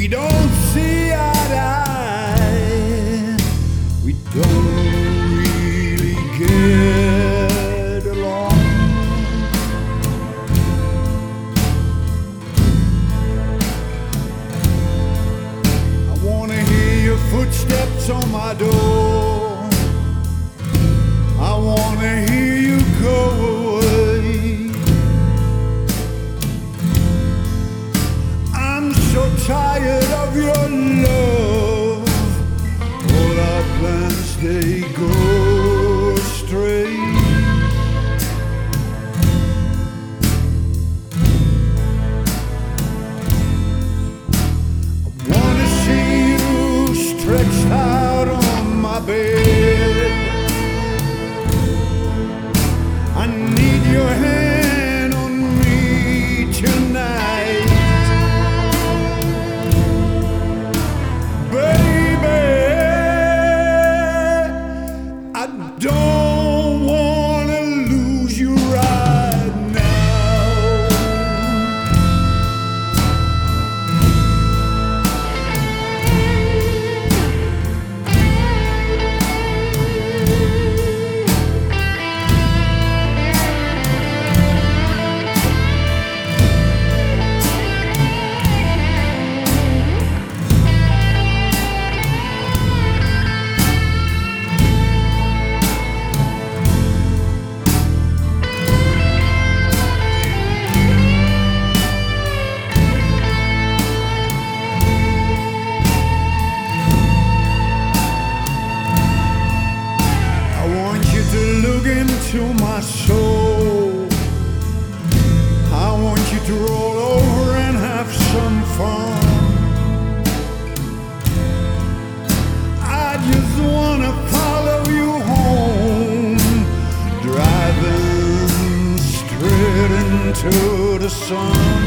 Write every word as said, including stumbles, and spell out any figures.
We don't see eye to eye. We don't really get along. I wanna hear your footsteps on my door. I wanna hear you go away. I'm so tired of your love. All our plans, they go astray. I wanna see you stretched out on my bed. I need your hand on me tonight. Baby, I don't wanna lose you right now. Look into my soul. I want you to roll over and have some fun. I just wanna follow you home, driving straight into the sun.